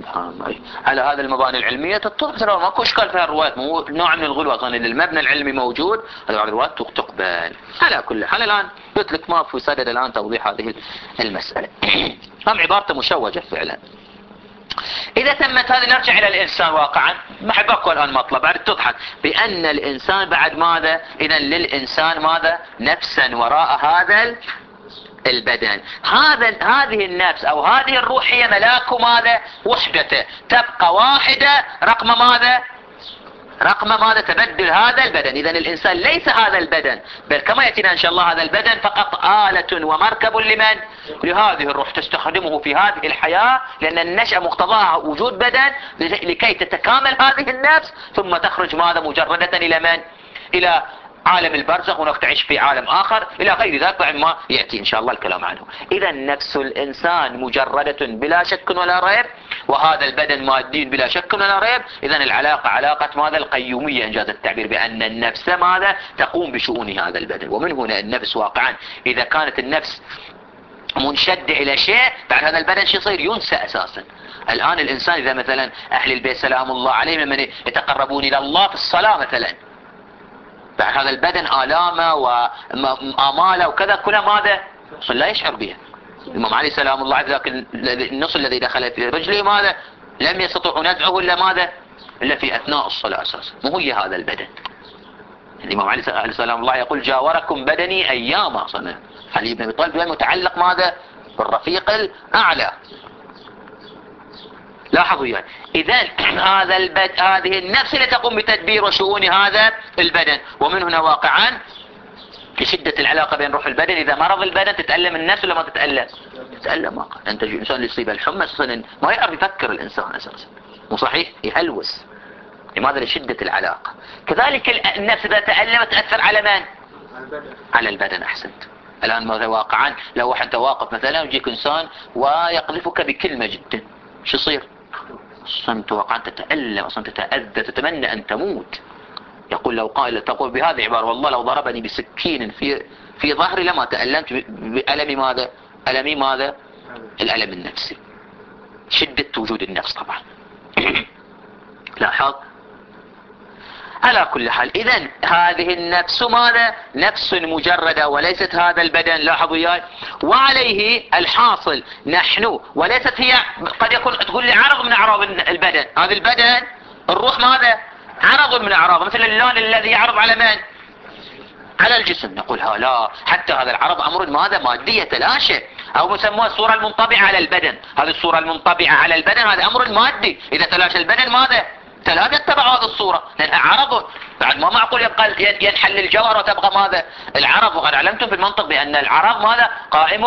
على هذا المباني العلمية تتقبل، ماكو إشكال فيها الروايات، مو نوع من الغلو أصلا. المبنى العلمي موجود، هذه الروايات تقبل على كل حال. الآن قلت لك ما في صدد الآن توضيح هذه المسألة. هم عبارته مشوجة فعلا. إذا تمت هذه نرجع إلى الإنسان واقعا. ما حبكوا الآن مطلب بعد تضحك بأن الإنسان بعد ماذا؟ إذا للإنسان ماذا؟ نفسا وراء هذا البدن. هذا هذه النفس أو هذه الروح هي ملاك ماذا؟ وحدته، تبقى واحدة رقم ماذا؟ رقم ماذا؟ تبدل هذا البدن. إذن الإنسان ليس هذا البدن، بل كما يأتينا إن شاء الله هذا البدن فقط آلة ومركب لمن؟ لهذه الروح تستخدمه في هذه الحياة، لأن النشأة مقتضاها وجود بدن لكي تتكامل هذه النفس، ثم تخرج ماذا؟ مجردة إلى من؟ إلى عالم البرزخ، هناك تعيش في عالم آخر إلى غير ذلك بعد ما يأتي إن شاء الله الكلام عنه. إذا نفس الإنسان مجردة بلا شك ولا ريب، وهذا البدن مادي بلا شك ولا ريب. إذا العلاقة علاقة ماذا؟ القيومية إنجاز التعبير، بأن النفس ماذا؟ تقوم بشؤون هذا البدن. ومن هنا النفس واقعا إذا كانت النفس منشد الى شيء، بعد هذا البدن شو يصير؟ ينسى اساسا. الان الانسان اذا مثلا اهل البيت سلام الله عليهم لما يتقربون الى الله في الصلاة مثلا، بعد هذا البدن آلامه وآماله وكذا كلها ماذا؟ لا يشعر بها. الإمام علي سلام الله عليه ذاك النص الذي دخل في رجله ماذا؟ لم يستطيعوا نزعه إلا ماذا؟ إلا في أثناء الصلاة أساسا. مو هي هذا البدن. الإمام علي سلام الله يقول جاوركم بدني أياما صنع. علي بن أبي طالب متعلق ماذا؟ بالرفيق الأعلى. لاحظوا يعني إذن هذا البدن، هذه النفس اللي تقوم بتدبير وشؤون هذا البدن. ومن هنا واقعا لشدة العلاقة بين روح البدن، إذا مرض البدن تتألم النفس ولا ما تتألم؟ تتألم واقعا. أنت الإنسان اللي يصيب الحمى أساسا ما يعرف يفكر الإنسان أساسا، مو صحيح؟ يهلوس. لماذا؟ لشدة العلاقة. كذلك النفس إذا تألمت تأثر على من؟ على البدن. أحسنت. الآن ماذا واقعا لو أنت واقف مثلا ويجيك إنسان ويقذفك بكلمة جدا، شو يصير؟ أصلا توقع تتألم، أصلا تتأذى، تتمنى أن تموت. يقول لو قال تقول بهذه العبارة والله لو ضربني بسكين في في ظهري لما تألمت بألمي ماذا؟ ألمي ماذا؟ الألم النفسي. شدة وجود النفس طبعا. لاحظ. على كل حال إذن هذه النفس ماذا؟ نفس مجردة وليست هذا البدن. لاحظوا وياي. وعليه الحاصل نحن، وليست هي قد يكون تقول لي عرض من أعراض البدن. هذا البدن الروح ماذا؟ عرض من أعراض، مثل اللون الذي يعرض على من؟ على الجسم. نقول ها لا، حتى هذا العرض أمر ماذا؟ مادي يتلاشى، أو مسموها الصورة المنطبعة على البدن. هذه الصورة المنطبعة على البدن هذا أمر مادي، إذا تلاشى البدن ماذا؟ لا تتبع هذه الصورة لأنها عرض. بعد ما معقول يبقى ينحل الجوهر وتبقى ماذا؟ العرض. وقد علمتم في المنطق بأن العرض ماذا؟ قائم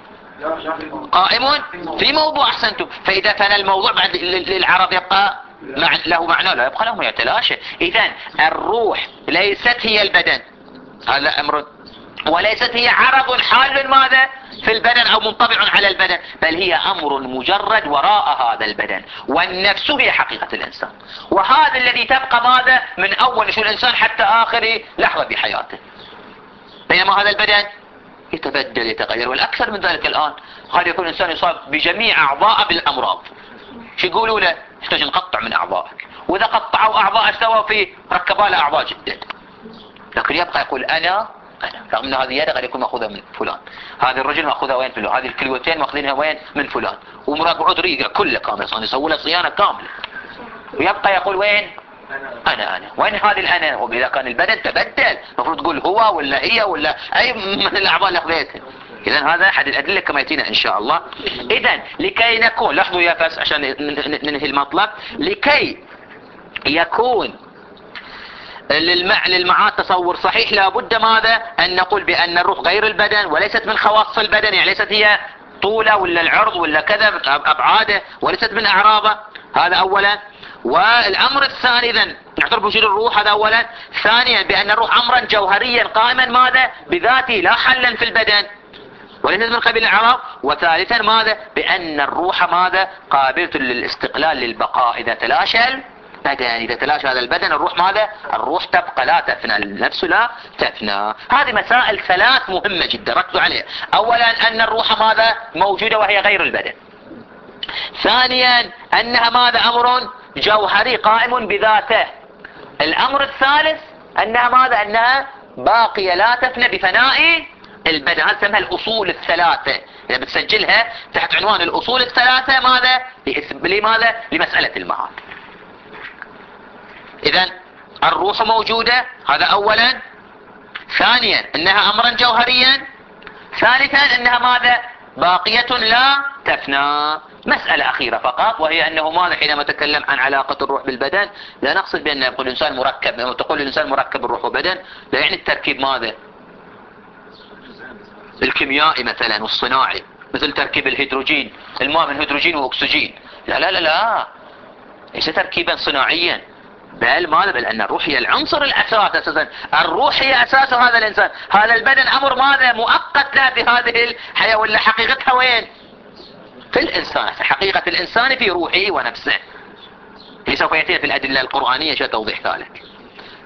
قائم في موضوع. أحسنتم. فإذا كان الموضوع بعد للعرض يبقى له معنى، لا يبقى له، يتلاشى. إذن الروح ليست هي البدن، هذا أمر، وليست هي عرض حال ماذا؟ في البدن أو منطبع على البدن، بل هي أمر مجرد وراء هذا البدن. والنفس هي حقيقة الإنسان، وهذا الذي تبقى ماذا؟ من أول شو الإنسان حتى آخر لحظة بحياته. بينما هذا البدن يتبدل يتغير. والأكثر من ذلك الآن قد يكون الإنسان يصاب بجميع أعضاء بالأمراض. شو يقولوا له؟ يحتاج نقطع من أعضائك. وإذا قطعوا أعضاء استوى في ركبوا له أعضاء جدد، لكن يبقى يقول أنا أنا رغم أن هذه يد قد يكون مأخوذة من فلان، هذا الرجل مأخوذة وين فلان، هذه الكلوتين مأخذينها وين؟ من فلان، ومراد بعود ريقة كله كامل صار يسوي له صيانة كاملة، ويبقى يقول وين؟ أنا أنا وين هذه الأنا؟ وإذا كان البدن تبدل المفروض تقول هو ولا هي ولا أي من الأعضاء اللي أخذتها. إذن هذا أحد الأدلة كما يأتينا إن شاء الله. إذن لكي نكون، لاحظوا يا فاس عشان ننهي المطلب، لكي يكون للمع... للمعاد تصور صحيح لابد ماذا؟ أن نقول بأن الروح غير البدن وليست من خواص البدن، يعني ليست هي طوله ولا العرض ولا كذا أبعاده، وليست من أعراضه. هذا أولا. والأمر الثاني إذن نعترف بوجود الروح، هذا أولا. ثانيا بأن الروح أمرا جوهريا قائما ماذا؟ بذاته لا حلا في البدن وليست من قبيل الأعراض. وثالثا ماذا؟ بأن الروح ماذا؟ قابلة للاستقلال للبقاء. إذا تلاشى البدن، إذا تلاشى هذا البدن الروح ماذا؟ الروح تبقى لا تفنى، النفس لا تفنى. هذه مسائل ثلاث مهمة جدا ركزوا عليها. أولا أن الروح ماذا؟ موجودة وهي غير البدن. ثانيا أنها ماذا؟ أمر جوهري قائم بذاته. الأمر الثالث أنها ماذا؟ أنها باقية لا تفنى بفناء البدن. هذا اسمها الأصول الثلاثة، إذا بتسجلها تحت عنوان الأصول الثلاثة ماذا؟ لماذا؟ لمسألة المعاد. إذن الروح موجودة، هذا أولا. ثانيا أنها أمرا جوهريا. ثالثا أنها ماذا؟ باقية لا تفنى. مسألة أخيرة فقط، وهي أنه ماذا؟ حينما نتكلم عن علاقة الروح بالبدن لا نقصد بأن يقول الإنسان مركب، لما تقول الإنسان مركب الروح وبدن لا يعني التركيب ماذا؟ الكيميائي مثلا والصناعي، مثل تركيب الهيدروجين، الماء من هيدروجين وأكسجين. لا لا لا لا، ليس تركيبا صناعيا، بل ماذا؟ بل أن الروح هي العنصر الأساس أساسا. الروح هي أساس هذا الإنسان. هذا البدن أمر ماذا؟ مؤقت له في هذه الحياة، ولا حقيقتها وين؟ في الإنسان. حقيقة الإنسان في روحه ونفسه، اللي سوف يأتينا في الأدلة القرآنية شيء توضيح ذلك.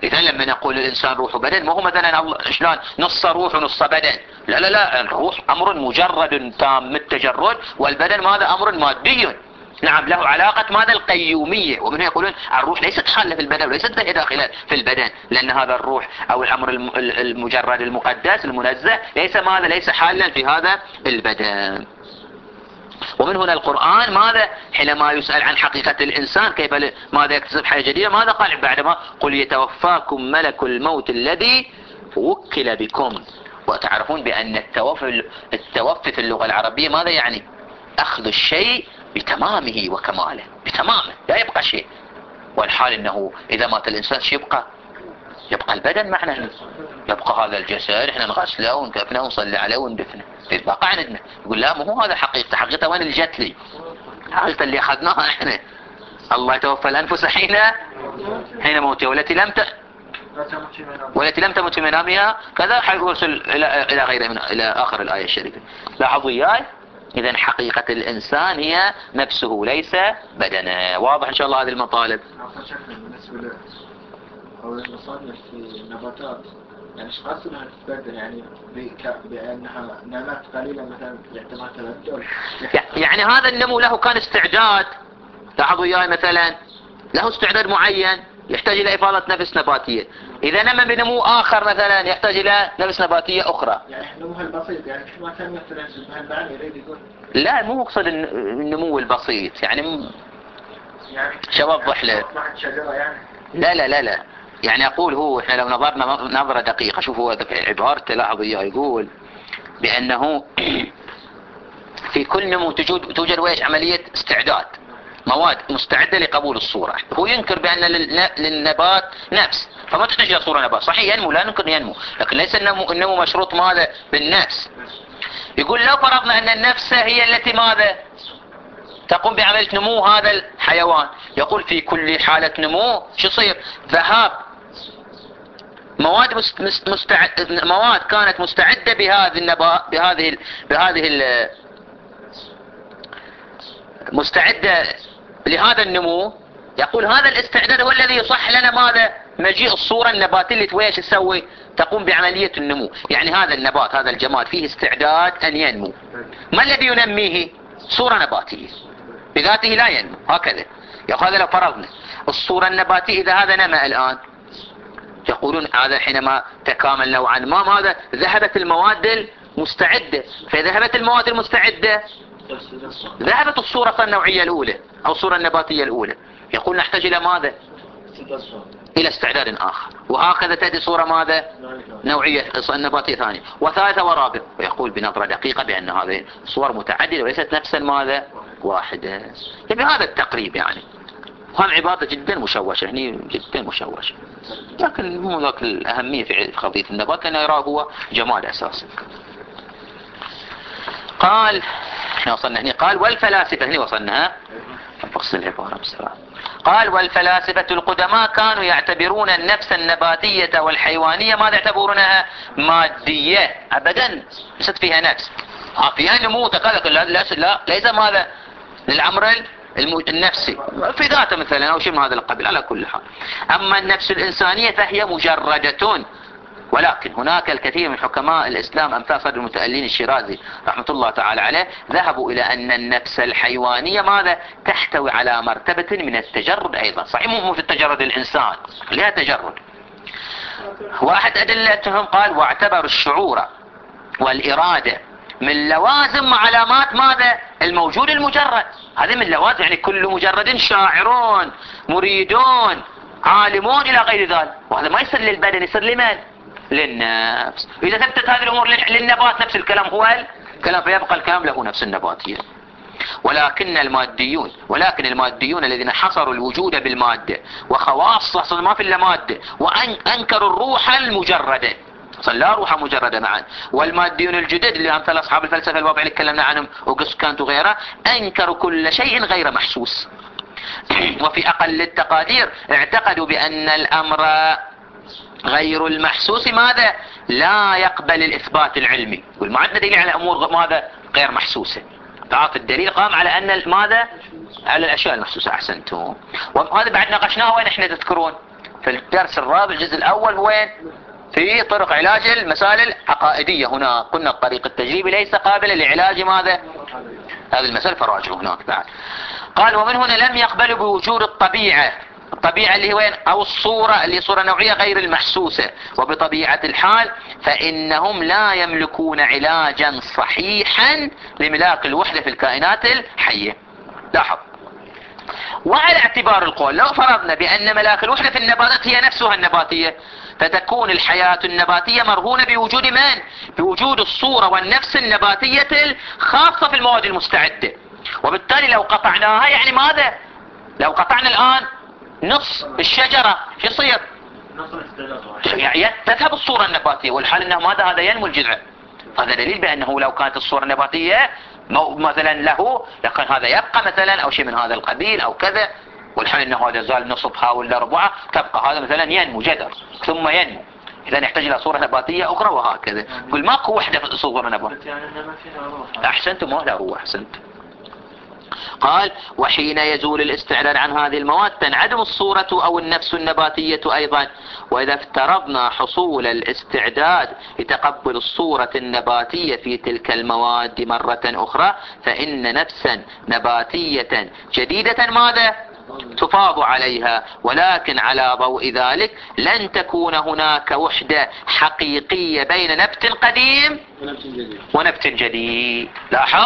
إذا لما نقول الإنسان روح وبدن ما هو مثلا شلون نص روح ونص بدن، لا لا لا، الروح أمر مجرد تام التجرد، والبدن ماذا أمر مادي، نعم له علاقة ماذا القيومية. ومنه يقولون الروح ليست حالة في البدن وليست داخلة في البدن، لأن هذا الروح أو الأمر المجرد المقدس المنزه ليس ماذا ليس حالا في هذا البدن. ومن هنا القرآن ماذا حينما يسأل عن حقيقة الإنسان كيف ماذا يكتسب حياة جديدة ماذا قال بعدما قل يتوفاكم ملك الموت الذي وكل بكم. وتعرفون بأن التوفي, التوفي في اللغة العربية ماذا يعني؟ أخذ الشيء بتمامه وكماله، بتمامه لا يبقى شيء. والحال أنه إذا مات الإنسان شو يبقى؟ يبقى البدن معنا، يبقى هذا الجسد احنا نغسله ونكفنه ونصلي عليه وندفنه، يبقى عندنا. يقول لا مو هذا حقيقة، حقيقة وين اللي جت لي؟ حقيقة اللي أخذناها احنا. الله يتوفى الأنفس حين حين موتها والتي لم ت... والتي لم تمت في منامها كذا حيوصل إلى إلى غيره من إلى آخر الآية الشريفة. لاحظوا إياي، إذا حقيقة الإنسان هي نفسه ليس بدنه. واضح إن شاء الله هذه المطالب. بالنسبة أو المصانع في النباتات يعني ايش قصدها تتبدل يعني بأنها نامات قليلة مثلا يعتبر تبدل؟ يعني هذا النمو له كان استعداد، لاحظوا إياي مثلا له استعداد معين يحتاج إلى إفاضة نفس نباتية. إذا نمى بنمو آخر مثلا يحتاج إلى نفس نباتية أخرى. يعني نموها البسيط يعني كيف ما كان مثلا بهالمعنى يريد يقول لا مو مقصد النمو البسيط يعني م... يعني شو أوضح له؟ يعني لا لا لا لا يعني أقول هو إحنا لو نظرنا نظرة دقيقة شوفوا عبارته لاحظوا إياه يقول بأنه في كل نمو توجد توجد ويش عملية استعداد، مواد مستعدة لقبول الصورة. هو ينكر بأن للنبات نفس فما تحتاج إلى صورة نبات، صحيح ينمو لا ننكر ينمو، لكن ليس النمو, النمو مشروط ماذا بالنفس. يقول لو فرضنا أن النفس هي التي ماذا تقوم بعملية نمو هذا الحيوان، يقول في كل حالة نمو شو يصير؟ ذهاب مواد مستعد مواد كانت مستعدة بهذه النبات بهذه ال... بهذه ال... مستعدة لهذا النمو. يقول هذا الاستعداد هو الذي يصح لنا ماذا مجيء الصورة النباتية اللي تويش تسوي تقوم بعملية النمو. يعني هذا النبات هذا الجماد فيه استعداد أن ينمو. ما الذي ينميه؟ صورة نباتية بذاته لا ينمو هكذا. يقول هذا لو فرضنا الصورة النباتية إذا هذا نمى الآن يقولون هذا حينما تكامل نوعا ما ماذا ذهبت المواد المستعدة. فذهبت المواد المستعدة ذهبت الصورة النوعية الأولى أو الصورة النباتية الأولى. يقول نحتاج إلى ماذا؟ إلى استعداد آخر. وهكذا تأتي صورة ماذا؟ نوعية النباتية ثانية وثالثة ورابع. ويقول بنظرة دقيقة بأن هذه صور متعددة وليست نفس ماذا؟ واحدة. بهذا التقريب يعني هم عبارة جدا مشوشة هني جدا مشوشة، لكن مو ذاك الأهمية في قضية النبات لأنه يراه هو جمال أساسا. قال احنا وصلنا هنا قال والفلاسفة هنا وصلنا فقص العبارة بسرعة. قال والفلاسفة القدماء كانوا يعتبرون النفس النباتية والحيوانية ماذا يعتبرونها؟ مادية أبدا ليست فيها نفس. فيها نمو تقلق لا, لا ليس ماذا للأمر النفسي في ذاته مثلا أو شيء من هذا القبيل على كل حال. أما النفس الإنسانية فهي مجردة. ولكن هناك الكثير من حكماء الإسلام أمثال صدر المتألين الشيرازي رحمة الله تعالى عليه ذهبوا إلى أن النفس الحيوانية ماذا تحتوي على مرتبة من التجرد أيضا. صحيح مو في التجرد الإنسان لها تجرد. واحد أدلتهم قال واعتبروا الشعور والإرادة من لوازم وعلامات ماذا الموجود المجرد. هذه من لوازم يعني كل مجرد شاعرون مريدون عالمون إلى غير ذلك. وهذا ما يصير للبدن يصير لمن؟ للنفس. إذا ثبتت هذه الأمور للنبات نفس الكلام هو الكلام فيبقى الكلام له نفس النباتية. ولكن الماديون ولكن الماديون الذين حصروا الوجود بالمادة وخواص ما في إلا مادة وأنكروا الروح المجردة أصلا لا روح مجردة معا. والماديون الجدد اللي أمثال أصحاب الفلسفة الوضع اللي تكلمنا عنهم أوغست كانت وغيره أنكروا كل شيء غير محسوس. وفي أقل التقادير اعتقدوا بأن الأمر غير المحسوس ماذا لا يقبل الإثبات العلمي. يقول ما عندنا دليل على أمور ماذا غير محسوسة. تعاطي الدليل قام على أن ماذا على الأشياء المحسوسة. أحسنتم. وهذا بعد ناقشناه وين احنا تذكرون في الدرس الرابع الجزء الأول وين؟ في طرق علاج المسائل العقائدية. هنا قلنا الطريق التجريبي ليس قابلا لعلاج ماذا؟ هذه المسألة فراجعوا هناك بعد. قال ومن هنا لم يقبلوا بوجود الطبيعة، الطبيعة اللي هي وين؟ أو الصورة اللي صورة نوعية غير المحسوسة، وبطبيعة الحال فإنهم لا يملكون علاجا صحيحا لملاك الوحدة في الكائنات الحية. لاحظ، وعلى اعتبار القول لو فرضنا بأن ملاك الوحدة في النباتات هي نفسها النباتية، فتكون الحياة النباتية مرهونة بوجود من؟ بوجود الصورة والنفس النباتية الخاصة في المواد المستعدة. وبالتالي لو قطعناها يعني ماذا؟ لو قطعنا الآن نص الشجرة شو يصير؟ يعني تذهب الصورة النباتية، والحال انه ماذا؟ هذا ينمو الجذع. هذا دليل بأنه لو كانت الصورة النباتية مثلا له لكن هذا يبقى مثلا او شيء من هذا القبيل او كذا، والحين انه هذا زال نصفها ولا ربعها، تبقى هذا مثلا ينمو جذر ثم ينمو، اذا يحتاج الى صورة نباتية اخرى وهكذا. كل ماكو وحدة في صورة نباتية. احسنت، ما له روح. احسنت. قال وحين يزول الاستعداد عن هذه المواد تنعدم الصورة او النفس النباتية ايضا. واذا افترضنا حصول الاستعداد لتقبل الصورة النباتية في تلك المواد مرة اخرى، فان نفسا نباتية جديدة ماذا؟ تفاض عليها، ولكن على ضوء ذلك لن تكون هناك وحدة حقيقية بين نبت قديم ونبت جديد. لاحظ،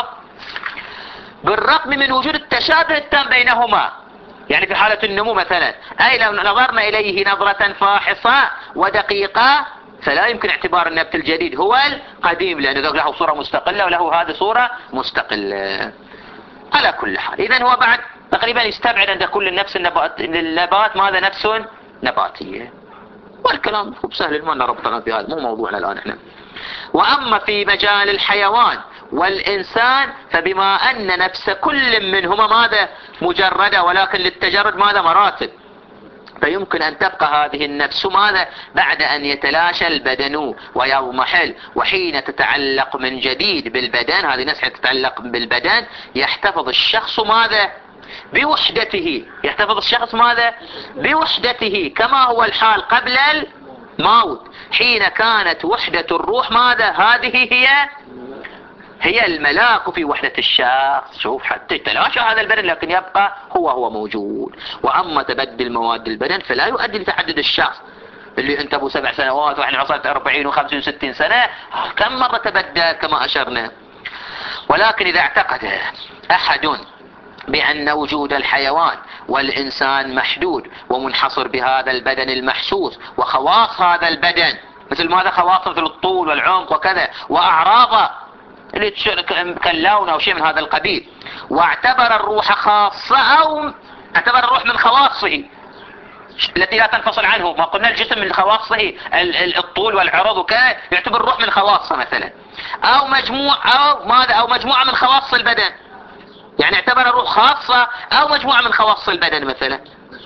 بالرغم من وجود التشابه التام بينهما، يعني في حالة النمو مثلا، أي لو نظرنا إليه نظرة فاحصة ودقيقة فلا يمكن اعتبار النبت الجديد هو القديم، لأنه له صورة مستقلة وله هذه صورة مستقلة. على كل حال إذن هو بعد تقريبا يستبعد أن تكون للنفس النبات, النبات ماذا؟ نفس نباتية. والكلام سهل، ما نربطنا في هذا، مو موضوعنا الآن احنا. وأما في مجال الحيوان والإنسان فبما أن نفس كل منهما ماذا؟ مجردة، ولكن للتجرد ماذا؟ مراتب، فيمكن أن تبقى هذه النفس ماذا؟ بعد أن يتلاشى البدن ويضمحل، وحين تتعلق من جديد بالبدن، هذه نفس تتعلق بالبدن، يحتفظ الشخص ماذا؟ بوحدته. يحتفظ الشخص ماذا؟ بوحدته، كما هو الحال قبل الموت حين كانت وحدة الروح ماذا؟ هذه هي هي الملاك في وحدة الشخص. شوف، حتى يتلاشى هذا البدن لكن يبقى هو هو موجود. وأما تبدل مواد البدن فلا يؤدي لتعدد الشخص، اللي انت ابو سبع سنوات واحنا وصلت أربعين وخمسين وستين سنة، كم مرة تبدل كما أشرنا. ولكن إذا اعتقد أحد بأن وجود الحيوان والإنسان محدود ومنحصر بهذا البدن المحسوس وخواص هذا البدن، مثل ماذا؟ خواص مثل الطول والعمق وكذا، وأعراضه اللي كاللون أو شيء من هذا القبيل، واعتبر الروح خاصة أو اعتبر الروح من خواصه التي لا تنفصل عنه. ما قلنا الجسم من خواصه الطول والعرض وكذا، يعتبر الروح من خواصه مثلا، أو مجموع أو ماذا؟ أو مجموعة من خواص البدن، يعني اعتبر الروح خاصة أو مجموعة من خواص البدن مثلا،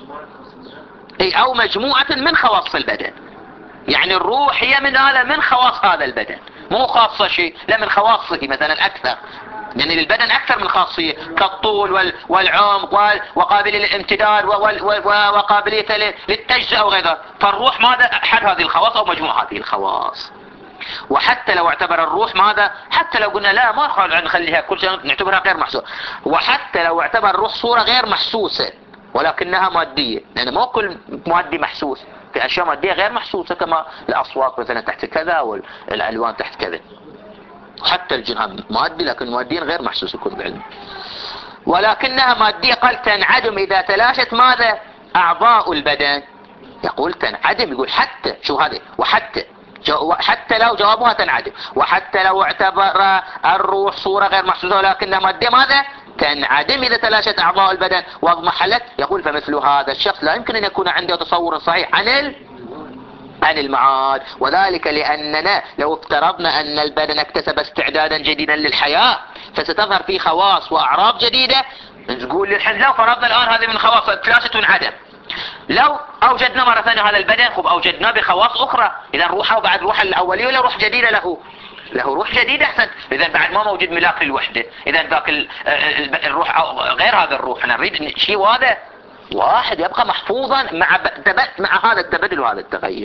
أي أو مجموعة من خواص البدن. يعني الروح هي من هذا من خواص هذا البدن، مو خاصة شيء، لا من خواصه مثلا أكثر، يعني للبدن أكثر من خاصية كالطول والعمق وقابلية للامتداد وقابلية للتجزئة وغيرها. فالروح ماذا؟ أحد هذه الخواص أو مجموعة هذه الخواص. وحتى لو اعتبر الروح ماذا؟ حتى لو قلنا لا ما نخليها كل شيء نعتبرها غير محسوسة، وحتى لو اعتبر الروح صورة غير محسوسة ولكنها مادية، لأن مو كل مادي محسوس، في أشياء مادية غير محسوسة كما الأصوات مثلا تحت كذا والألوان تحت كذا، حتى الجنان مادي لكن ماديا غير محسوس يكون بعلم، ولكنها مادية. قال تنعدم إذا تلاشت ماذا؟ أعضاء البدن. يقول تنعدم، يقول حتى، شو هذا؟ وحتى حتى لو جوابها تنعدم، وحتى لو اعتبر الروح صورة غير محسوسة ولكنها مادية ماذا؟ تنعدم إذا تلاشت أعضاء البدن واضمحلت. يقول فمثل هذا الشخص لا يمكن أن يكون عنده تصور صحيح عن ال... عن المعاد، وذلك لأننا لو افترضنا أن البدن اكتسب استعدادا جديدا للحياة فستظهر فيه خواص وأعراض جديدة. نقول للحين لو فرضنا الآن هذه من خواص تلاشت وانعدم، لو أوجدنا مرة ثانية هذا البدن خب أوجدنا بخواص أخرى، إذا روحه بعد روح الأولية ولا روح جديدة له؟ له روح جديدة أحسن. إذا بعد ما موجود ملاك للوحدة، إذا ذاك الروح غير هذا الروح، أنا نريد شيء هذا واحد يبقى محفوظا مع مع هذا التبدل وهذا التغير.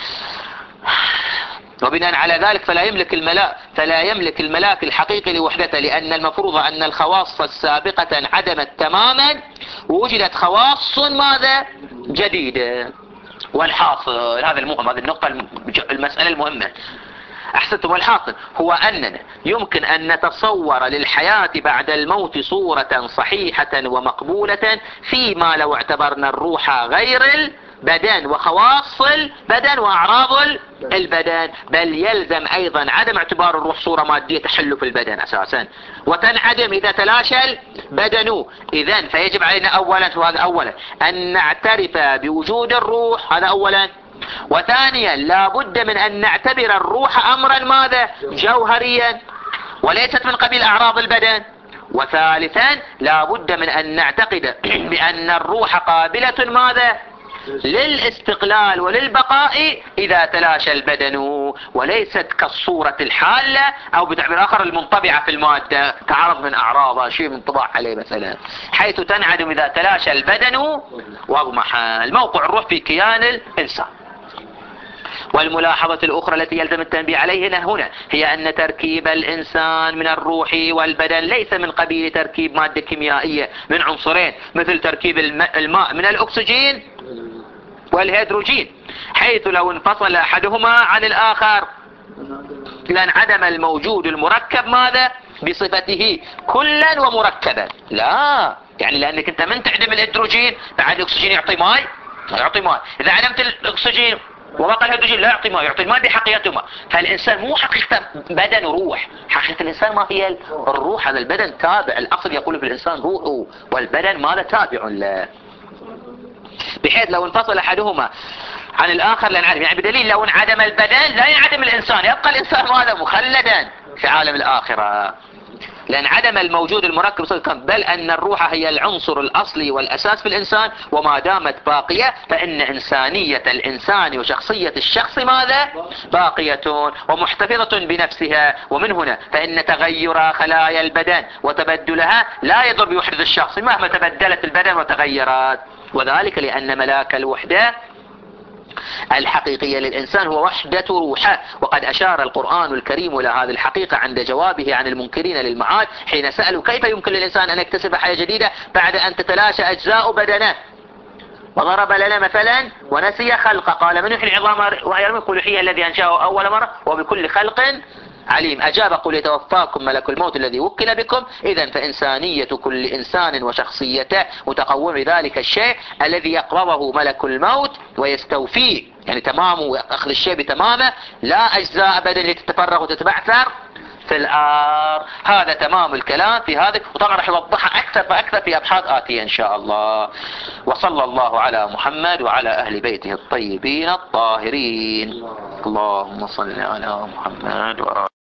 وبناء على ذلك فلا يملك الملاك فلا يملك الملاك الحقيقي لوحدته، لأن المفروض أن الخواص السابقة عدمت تماما ووجدت خواص ماذا جديدة. والحاصل هذا المهم، هذه النقطة المسألة المهمة. أحسنتم. والحاصل هو أننا يمكن أن نتصور للحياة بعد الموت صورة صحيحة ومقبولة فيما لو اعتبرنا الروح غير البدن وخواص البدن وأعراض البدن، بل يلزم أيضا عدم اعتبار الروح صورة مادية تحل في البدن أساسا وتنعدم إذا تلاشى البدن. إذن فيجب علينا أولا، وهذا أولا، أن نعترف بوجود الروح، هذا أولا. وثانيا لا بد من أن نعتبر الروح أمرا ماذا جوهريا وليست من قبيل أعراض البدن. وثالثا لا بد من أن نعتقد بأن الروح قابلة ماذا للاستقلال وللبقاء إذا تلاشى البدن، وليست كالصورة الحالة أو بتعبير آخر المنطبعة في المادة كعرض من أعراضها، شيء منطبع عليه مثلا، حيث تنعدم إذا تلاشى البدن واضمحل. موقع الروح في كيان الإنسان. والملاحظة الأخرى التي يلزم التنبيه عليها هنا هي أن تركيب الإنسان من الروح والبدن ليس من قبيل تركيب مادة كيميائية من عنصرين مثل تركيب الماء من الأكسجين والهيدروجين، حيث لو انفصل أحدهما عن الآخر لانعدم الموجود المركب ماذا بصفته كلا ومركبا. لا، يعني لأنك أنت من تعدم الهيدروجين بعد الأكسجين يعطي ماء يعطي ماء، إذا عدمت الأكسجين وبقى الهيدروجين لا يعطي ماء يعطي الماء بحقيقته. فالإنسان مو حقيقة بدن وروح، حقيقة الإنسان ما هي الروح، هذا البدن تابع، الأصل يقول في الإنسان روحه والبدن ماذا تابع له، بحيث لو انفصل أحدهما عن الآخر لانعدم. يعني بدليل لو انعدم البدن لا ينعدم الإنسان، يبقى الإنسان ماذا مخلدا في عالم الآخرة، لأن عدم الموجود المركب، بل أن الروح هي العنصر الأصلي والأساس في الإنسان، وما دامت باقية فإن إنسانية الإنسان وشخصية الشخص ماذا باقية ومحتفظة بنفسها. ومن هنا فإن تغير خلايا البدن وتبدلها لا يضر بوحدة الشخص مهما تبدلت البدن وتغيرت، وذلك لأن ملاك الوحدة الحقيقية للإنسان هو وحدة روحه. وقد أشار القرآن الكريم إلى هذه الحقيقة عند جوابه عن المنكرين للمعاد حين سألوا كيف يمكن للإنسان أن يكتسب حياة جديدة بعد أن تتلاشى أجزاء بدنه، وضرب لنا مثلا ونسي خلقه، قال من يحيي العظام وهي رميم؟ قل يحييها الذي أنشأه أول مرة وبكل خلق عليم. أجاب قل يتوفاكم ملك الموت الذي وكل بكم. إذن فإنسانية كل إنسان وشخصيته متقوم بذلك الشيء الذي يقرضه ملك الموت ويستوفيه، يعني تمامه أخذ الشيء بتمامه، لا أجزاء بدن تتفرغ وتتبعثر في الآر. هذا تمام الكلام في هذا، وطبعا راح يوضحها أكثر فأكثر في أبحاث آتية إن شاء الله. وصلى الله على محمد وعلى أهل بيته الطيبين الطاهرين. اللهم صل على محمد وعلى